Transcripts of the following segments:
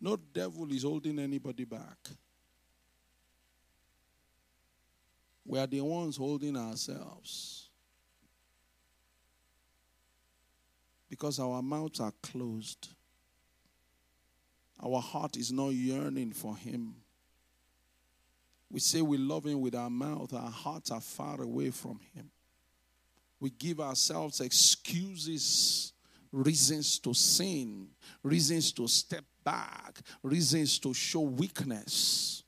No devil is holding anybody back. We are the ones holding ourselves. Because our mouths are closed. Our heart is not yearning for him. We say we love him with our mouth. Our hearts are far away from him. We give ourselves excuses, reasons to sin, reasons to step back, reasons to show weakness.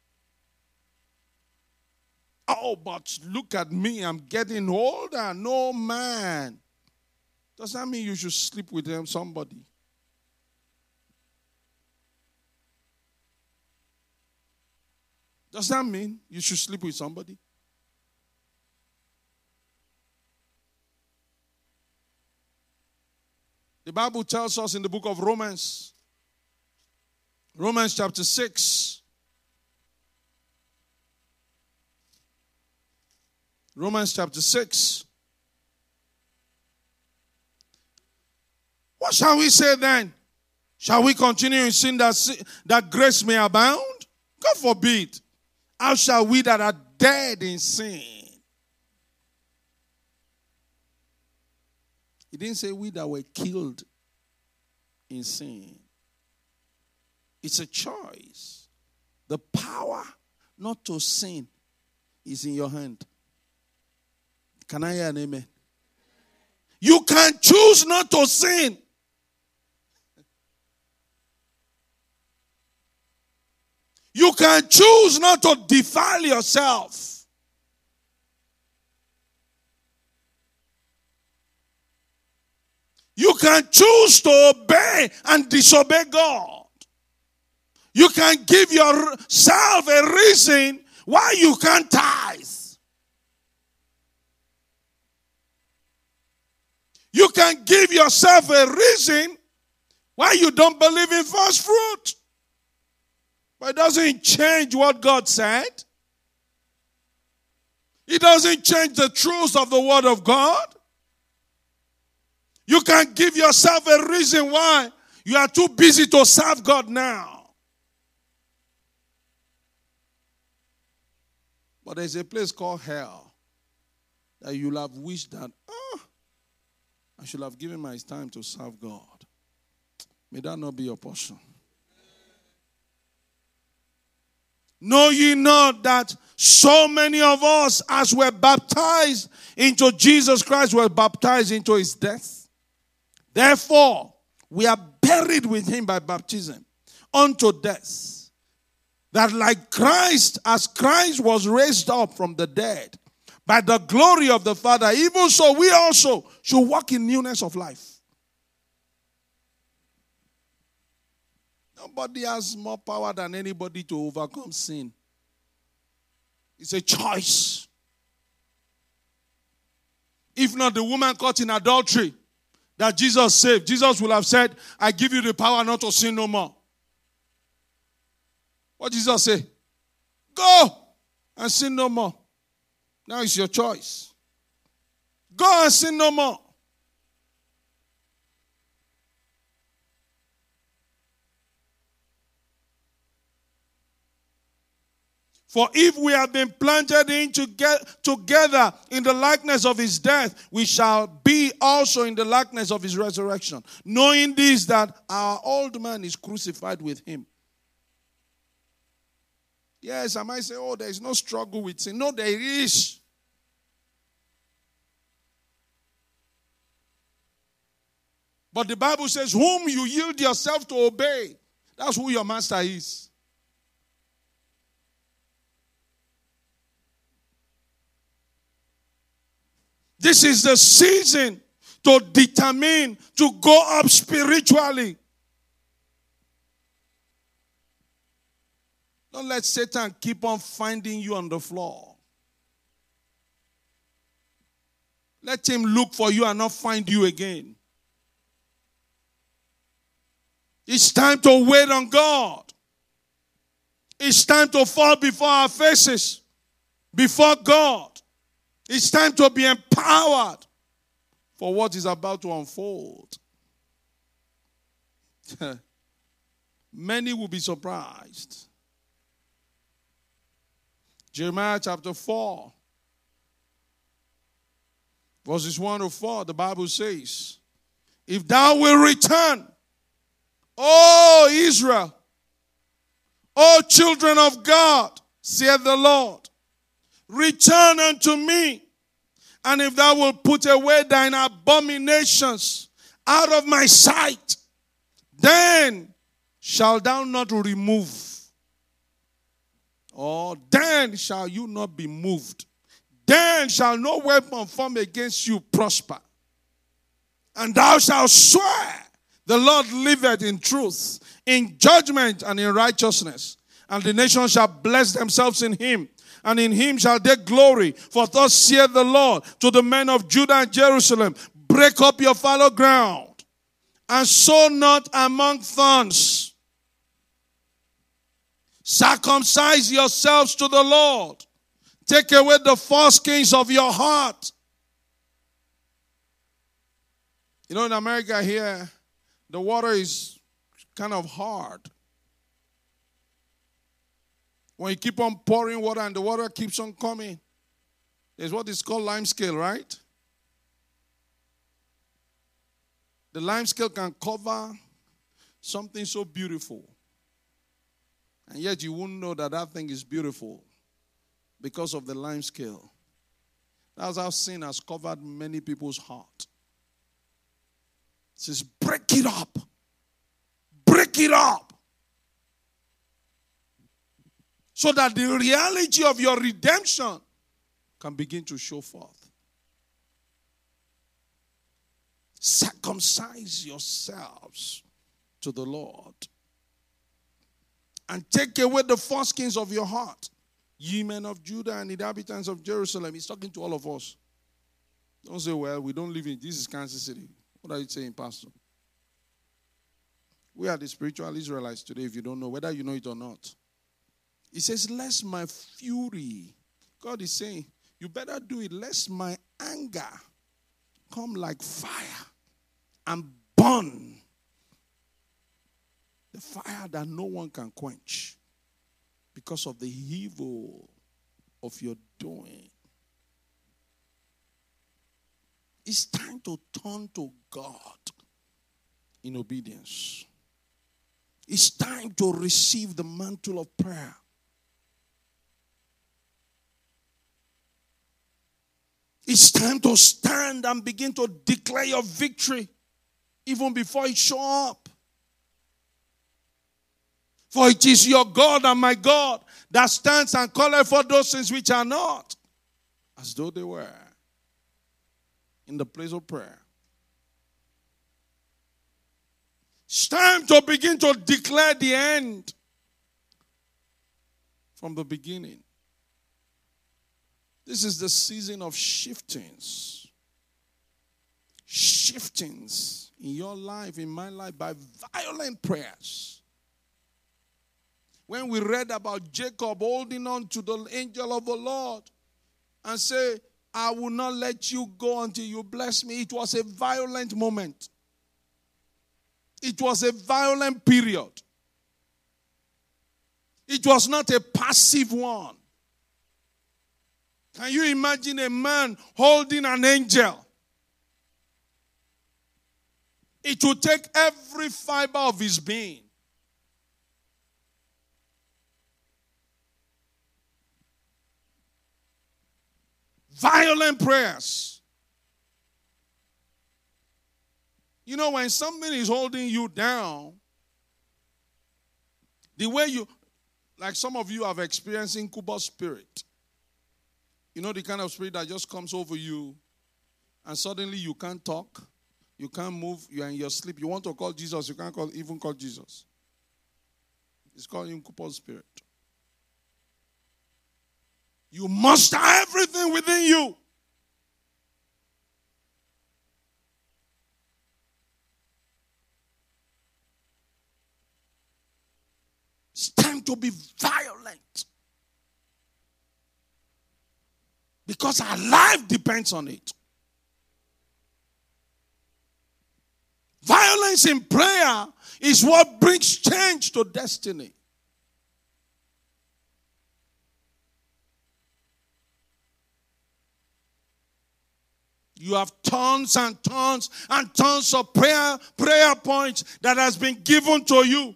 Oh, but look at me, I'm getting older. No, man. Does that mean you should sleep with somebody? Does that mean you should sleep with somebody? The Bible tells us in the book of Romans, Romans chapter 6, Romans chapter 6. What shall we say then? Shall we continue in sin that grace may abound? God forbid. How shall we that are dead in sin? He didn't say we that were killed in sin. It's a choice. The power not to sin is in your hand. Can I hear an amen? You can choose not to sin. You can choose not to defile yourself. You can choose to obey and disobey God. You can give yourself a reason why you can't tithe. You can give yourself a reason why you don't believe in first fruit. But it doesn't change what God said. It doesn't change the truth of the word of God. You can give yourself a reason why you are too busy to serve God now. But there's a place called hell that you'll have wished that, I should have given my time to serve God. May that not be your portion. Know ye not that so many of us, as were baptized into Jesus Christ, were baptized into his death? Therefore, we are buried with him by baptism unto death, that like Christ, as Christ was raised up from the dead by the glory of the Father, even so we also should walk in newness of life. Nobody has more power than anybody to overcome sin. It's a choice. If not the woman caught in adultery that Jesus saved, Jesus will have said, I give you the power not to sin no more. What did Jesus say? Go and sin no more. Now it's your choice. Go and sin no more. For if we have been planted in together in the likeness of his death, we shall be also in the likeness of his resurrection. Knowing this, that our old man is crucified with him. Yes, I might say, there is no struggle with sin. No, there is. But the Bible says, whom you yield yourself to obey, that's who your master is. This is the season to determine to go up spiritually. Don't let Satan keep on finding you on the floor. Let him look for you and not find you again. It's time to wait on God. It's time to fall before our faces, before God. It's time to be empowered for what is about to unfold. many will be surprised. Jeremiah chapter 4, verses 1 to 4, the Bible says, if thou wilt return, O Israel, O children of God, saith the Lord, return unto me, and if thou wilt put away thine abominations out of my sight, then shalt thou not remove, or then shall you not be moved. Then shall no weapon formed against you prosper. And thou shalt swear, the Lord liveth in truth, in judgment and in righteousness. And the nations shall bless themselves in him, and in him shall they glory. For thus saith the Lord to the men of Judah and Jerusalem, break up your fallow ground, and sow not among thorns. Circumcise yourselves to the Lord. Take away the foreskins of your heart. You know, in America here, the water is kind of hard. When you keep on pouring water and the water keeps on coming, there's what is called lime scale, right? The lime scale can cover something so beautiful. And yet you won't know that that thing is beautiful because of the lime scale. That's how sin has covered many people's heart. It says, break it up. Break it up. So that the reality of your redemption can begin to show forth. Circumcise yourselves to the Lord. And take away the foreskins of your heart, ye men of Judah and inhabitants of Jerusalem. He's talking to all of us. Don't say, well, we don't live in, this is Kansas City. What are you saying, Pastor? We are the spiritual Israelites today, if you don't know, whether you know it or not. He says, lest my fury, God is saying, you better do it, lest my anger come like fire and burn. The fire that no one can quench because of the evil of your doing. It's time to turn to God in obedience. It's time to receive the mantle of prayer. It's time to stand and begin to declare your victory even before it shows up. For it is your God and my God that stands and calleth for those things which are not, as though they were, in the place of prayer. It's time to begin to declare the end from the beginning. This is the season of shiftings. Shiftings in your life, in my life, by violent prayers. When we read about Jacob holding on to the angel of the Lord and say, I will not let you go until you bless me. It was a violent moment. It was a violent period. It was not a passive one. Can you imagine a man holding an angel? It will take every fiber of his being. Violent prayers. You know, when something is holding you down, the way you, like some of you have experienced incubus spirit. You know, the kind of spirit that just comes over you and suddenly you can't talk, you can't move, you are in your sleep. You want to call Jesus, you can't even call Jesus. It's called incubus spirit. You muster everything within you. It's time to be violent. Because our life depends on it. Violence in prayer is what brings change to destiny. You have tons and tons and tons of prayer points that has been given to you.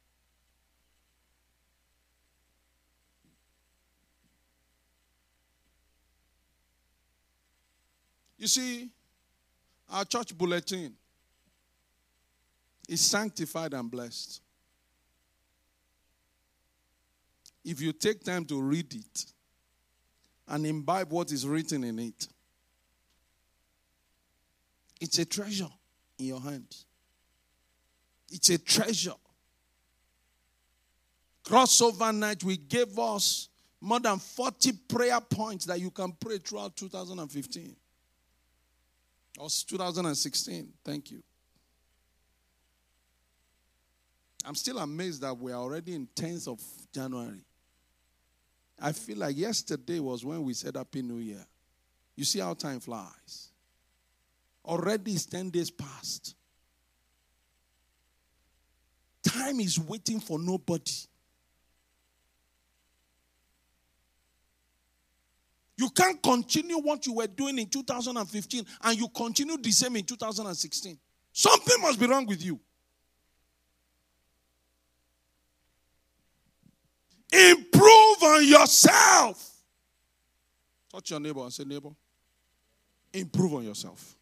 You see, our church bulletin is sanctified and blessed. If you take time to read it and imbibe what is written in it, it's a treasure in your hands. It's a treasure. Crossover night, we gave us more than 40 prayer points that you can pray throughout 2015. Or 2016. Thank you. I'm still amazed that we are already in 10th of January. I feel like yesterday was when we said Happy New Year. You see how time flies. Already it's 10 days past. Time is waiting for nobody. You can't continue what you were doing in 2015 and you continue the same in 2016. Something must be wrong with you. Improve on yourself. Touch your neighbor and say, neighbor, improve on yourself.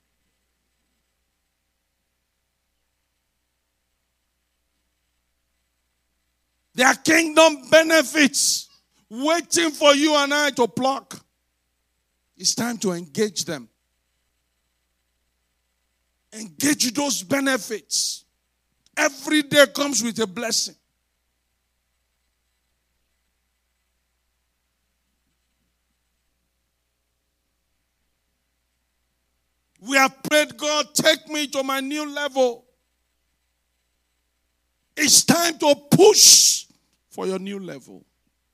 There are kingdom benefits waiting for you and I to pluck. It's time to engage them. Engage those benefits. Every day comes with a blessing. We have prayed, God, take me to my new level. It's time to push for your new level.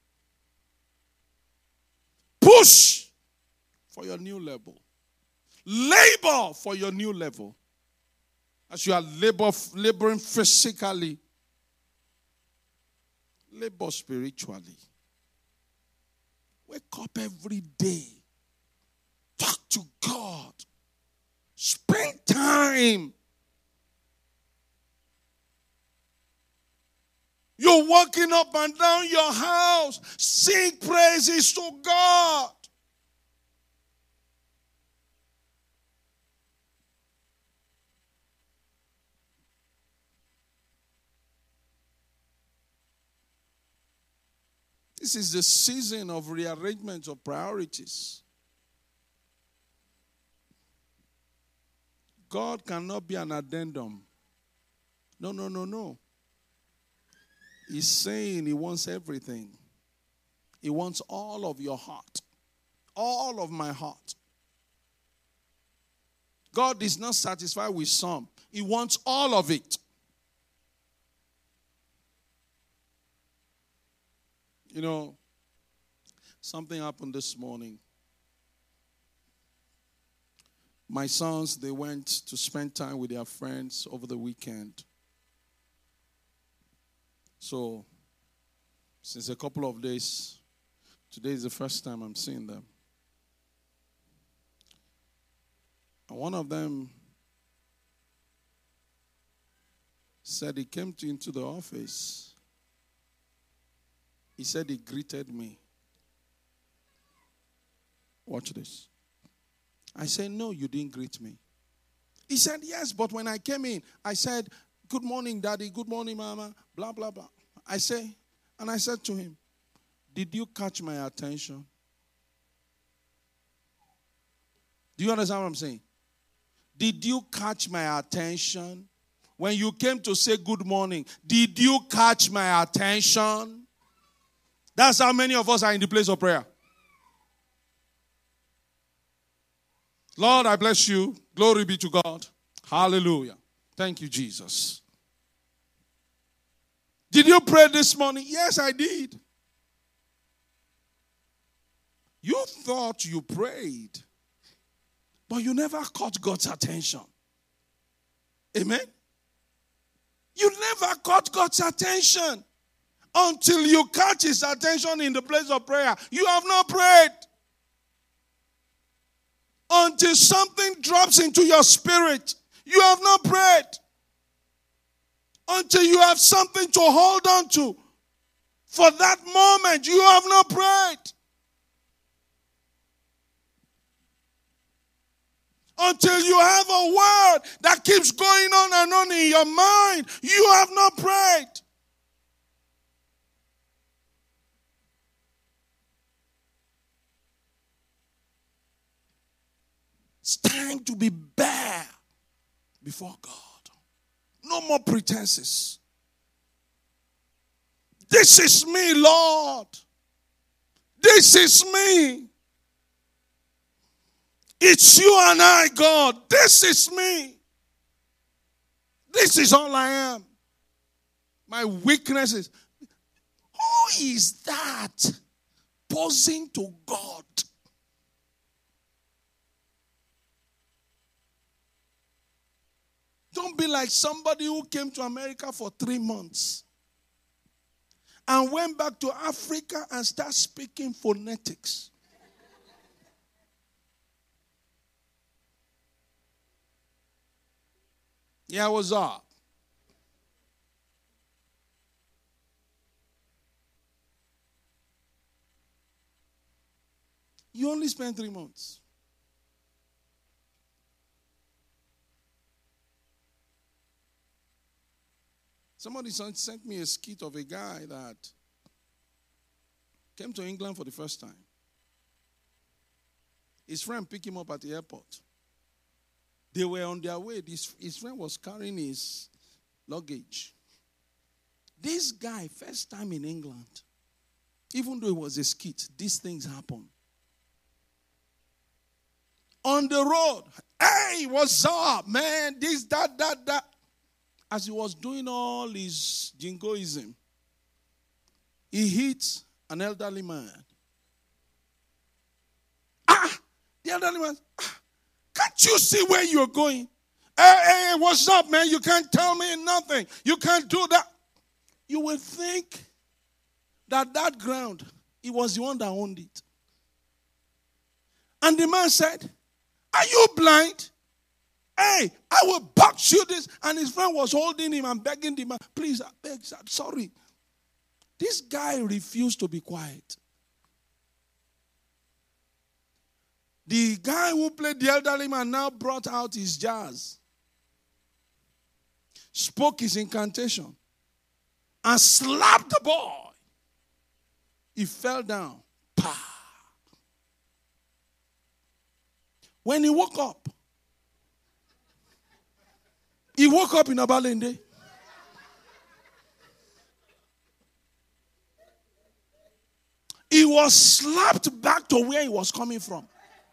Push for your new level. Labor for your new level. As you are laboring physically, labor spiritually. Wake up every day. Talk to God. Spend time. You're walking up and down your house. Sing praises to God. This is the season of rearrangement of priorities. God cannot be an addendum. No. He's saying he wants everything. He wants all of your heart. All of my heart. God is not satisfied with some. He wants all of it. You know, something happened this morning. My sons, they went to spend time with their friends over the weekend. So, since a couple of days, today is the first time I'm seeing them. And one of them said he came into the office. He said he greeted me. Watch this. I said, no, you didn't greet me. He said, yes, but when I came in, I said, good morning, Daddy, good morning, Mama, blah, blah, blah. I said to him, did you catch my attention? Do you understand what I'm saying? Did you catch my attention? When you came to say good morning, did you catch my attention? That's how many of us are in the place of prayer. Lord, I bless you. Glory be to God. Hallelujah. Thank you, Jesus. Did you pray this morning? Yes, I did. You thought you prayed, but you never caught God's attention. Amen? You never caught God's attention. Until you catch his attention in the place of prayer, you have not prayed. Until something drops into your spirit, you have not prayed. Until you have something to hold on to, for that moment, you have not prayed. Until you have a word that keeps going on and on in your mind, you have not prayed. It's time to be bare before God. No more pretenses. This is me, Lord. This is me. It's you and I, God. This is me. This is all I am. My weaknesses. Who is that posing to God? Don't be like somebody who came to America for 3 months and went back to Africa and started speaking phonetics. Yeah, what's up? You only spent 3 months. Somebody sent me a skit of a guy that came to England for the first time. His friend picked him up at the airport. They were on their way. His friend was carrying his luggage. This guy, first time in England, even though it was a skit, these things happen. On the road, hey, what's up, man? This, that. As he was doing all his jingoism, he hit an elderly man. The elderly man, can't you see where you're going? Hey, what's up, man? You can't tell me nothing. You can't do that. You will think that ground, he was the one that owned it. And the man said, are you blind? Hey, I will box you this. And his friend was holding him and begging the man, please, I beg, sorry. This guy refused to be quiet. The guy who played the elderly man now brought out his jazz, spoke his incantation, and slapped the boy. He fell down. Pow. When he woke up in Abalende. He was slapped back to where he was coming from.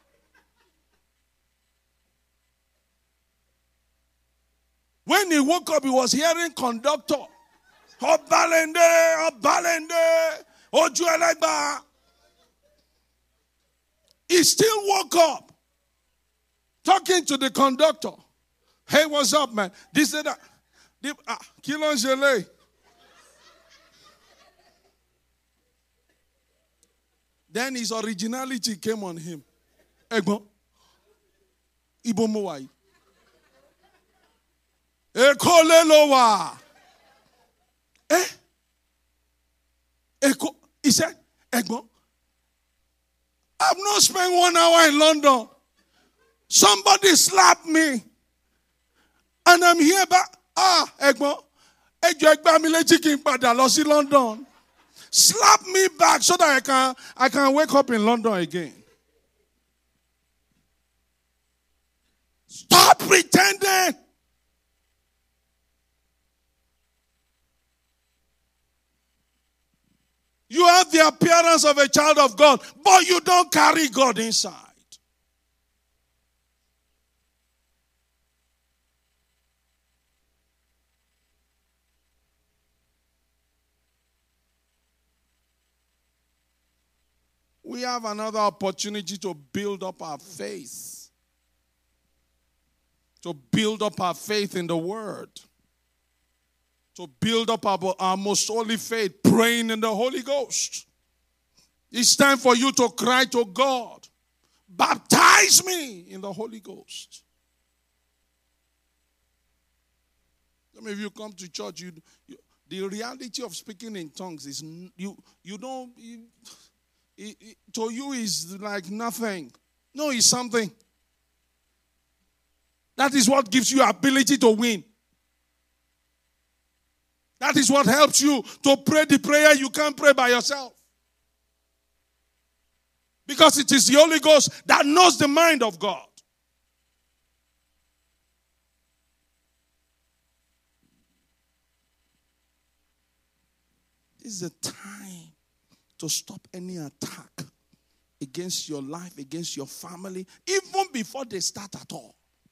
When he woke up, he was hearing conductor. Abalende, Ojuelegba. He still woke up, talking to the conductor. Hey, what's up, man? This and that. Kilo Gelé. Then his originality came on him. Egbon. Ibo Mowai. Ekolelowa. He said, Egbon, I've not spent 1 hour in London. Somebody slapped me. And I'm here back. Egbon, Egba mi leji ki n pada lọ sí London. Slap me back so that I can wake up in London again. Stop pretending. You have the appearance of a child of God, but you don't carry God inside. We have another opportunity to build up our faith. To build up our faith in the Word. to build up our most holy faith, praying in the Holy Ghost. It's time for you to cry to God, baptize me in the Holy Ghost. Some of you come to church, the reality of speaking in tongues is to you is like nothing. No, it's something. That is what gives you ability to win. That is what helps you to pray the prayer you can't pray by yourself. Because it is the Holy Ghost that knows the mind of God. This is a time to stop any attack against your life, against your family, even before they start at all.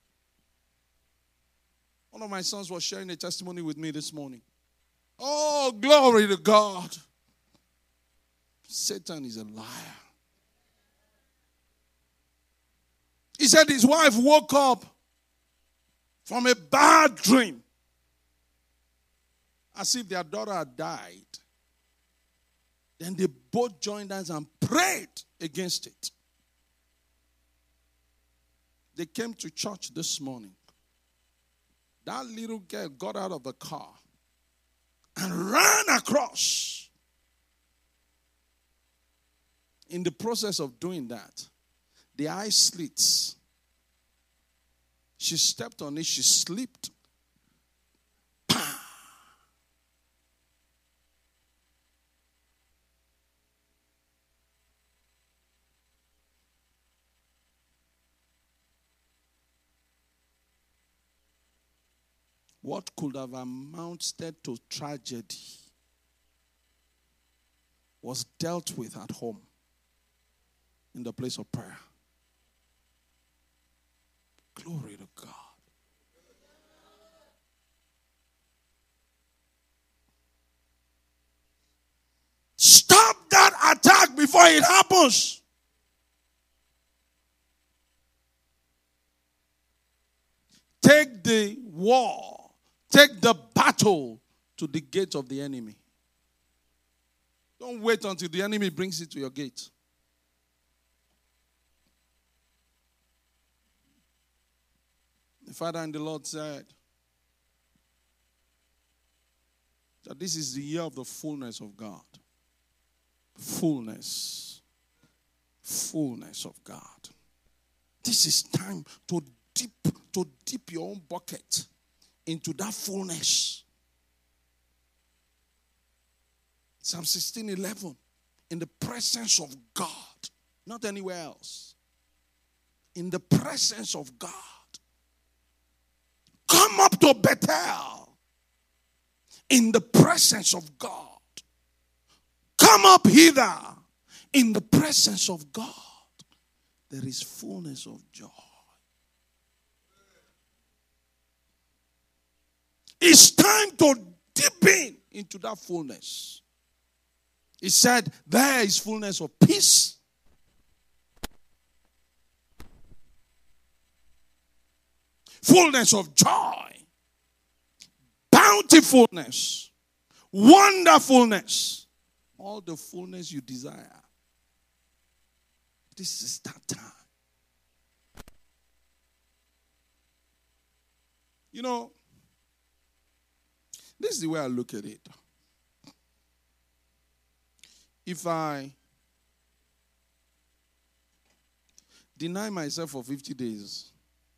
One of my sons was sharing a testimony with me this morning. Oh, glory to God. Satan is a liar. He said his wife woke up from a bad dream, as if their daughter had died. Then they both joined hands and prayed against it. They came to church this morning. That little girl got out of the car and ran across. In the process of doing that, the eye slits. She stepped on it, she slipped. What could have amounted to tragedy was dealt with at home in the place of prayer. Glory to God. Stop that attack before it happens. Take the war, take the battle to the gate of the enemy. Don't wait until the enemy brings it to your gate. The Father and the Lord said that this is the year of the fullness of God. Fullness of God. This is time to dip your own bucket into that fullness. Psalm 16:11. In the presence of God, not anywhere else. In the presence of God. Come up to Bethel. In the presence of God. Come up hither. In the presence of God. There is fullness of joy. It's time to dip into that fullness. He said, there is fullness of peace. Fullness of joy. Bountifulness. Wonderfulness. All the fullness you desire. This is that time. You know, this is the way I look at it. If I deny myself for 50 days,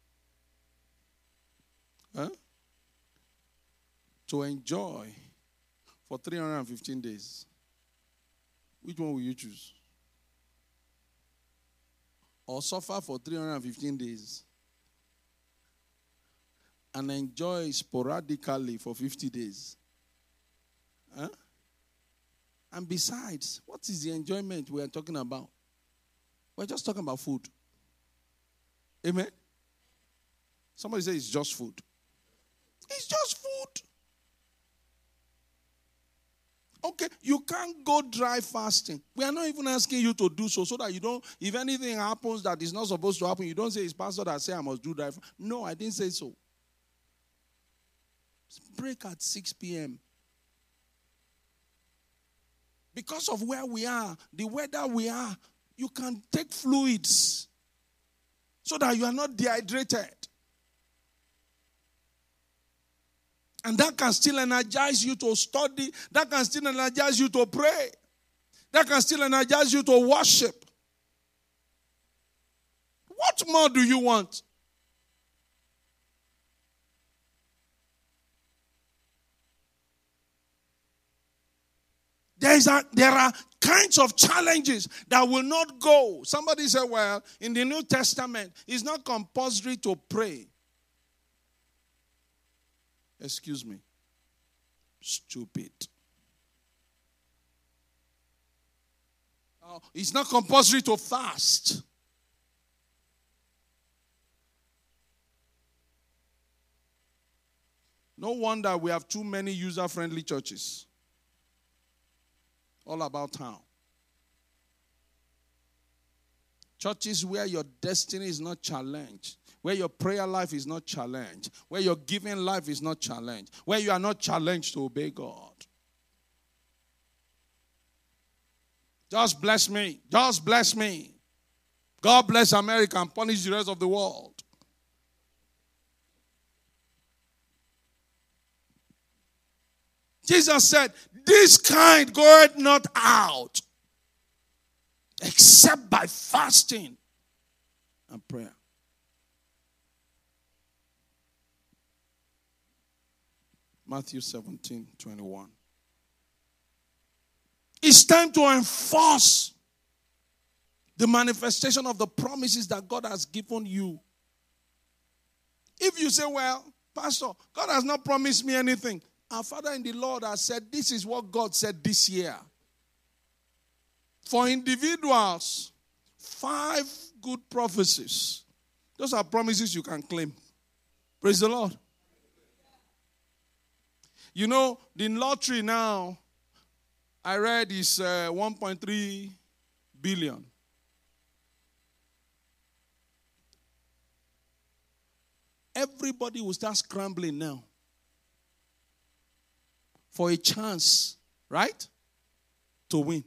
to enjoy for 315 days, which one will you choose? Or suffer for 315 days and enjoy sporadically for 50 days? And besides, what is the enjoyment we are talking about? We're just talking about food. Amen? Somebody say it's just food. It's just food. Okay, you can't go dry fasting. We are not even asking you to do so that you don't, if anything happens that is not supposed to happen, you don't say it's pastor that say I must do dry fasting. No, I didn't say so. break at 6 p.m. Because of where we are, the weather we are, you can take fluids so that you are not dehydrated. And that can still energize you to study. That can still energize you to pray. That can still energize you to worship. What more do you want? There are kinds of challenges that will not go. Somebody said, well, in the New Testament, it's not compulsory to pray. Excuse me. Stupid. It's not compulsory to fast. No wonder we have too many user-friendly churches. All about town. Churches where your destiny is not challenged, where your prayer life is not challenged, where your giving life is not challenged, where you are not challenged to obey God. Just bless me. Just bless me. God bless America and punish the rest of the world. Jesus said, this kind goeth not out except by fasting and prayer. Matthew 17:21. It's time to enforce the manifestation of the promises that God has given you. If you say, well, Pastor, God has not promised me anything. Our Father in the Lord has said, this is what God said this year. For individuals, 5 good prophecies. Those are promises you can claim. Praise the Lord. You know, the lottery now, I read is 1.3 billion. Everybody will start scrambling now for a chance, right, to win.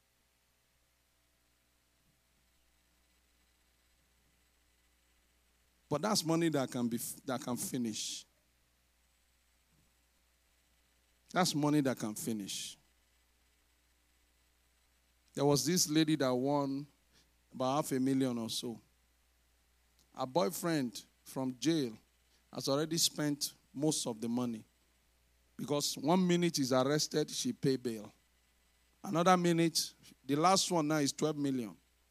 But that's money that can finish. That's money that can finish. There was this lady that won about $500,000 or so. Her boyfriend from jail has already spent most of the money. Because 1 minute is arrested, she pay bail. Another minute, the last one now is 12 million.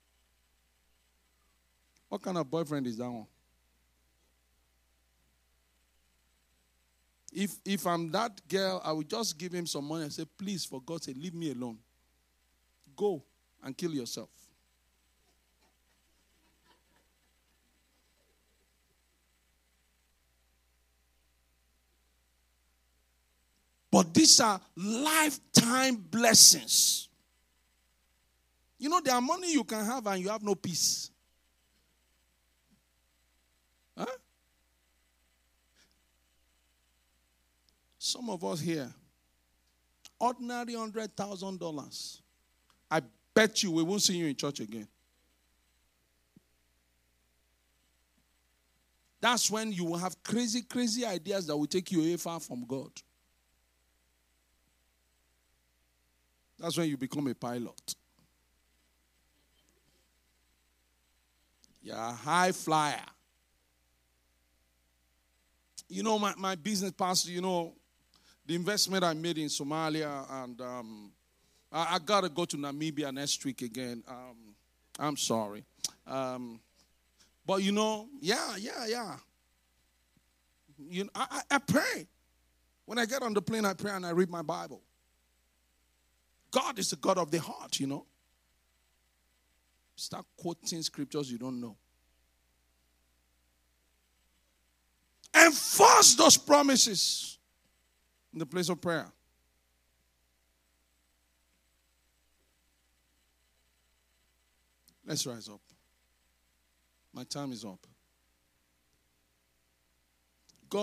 What kind of boyfriend is that one? If I'm that girl, I would just give him some money and say, please, for God's sake, leave me alone. Go and kill yourself. But these are lifetime blessings. You know, there are money you can have and you have no peace. Huh? Some of us here, ordinary $100,000. I bet you we won't see you in church again. That's when you will have crazy, crazy ideas that will take you away far from God. That's when you become a pilot. You're a high flyer. You know, my business pastor, you know, the investment I made in Somalia, and I got to go to Namibia next week again. I'm sorry. But, you know, yeah. You know, I pray. When I get on the plane, I pray and I read my Bible. God is the God of the heart, you know. Start quoting scriptures you don't know. Enforce those promises in the place of prayer. Let's rise up. My time is up.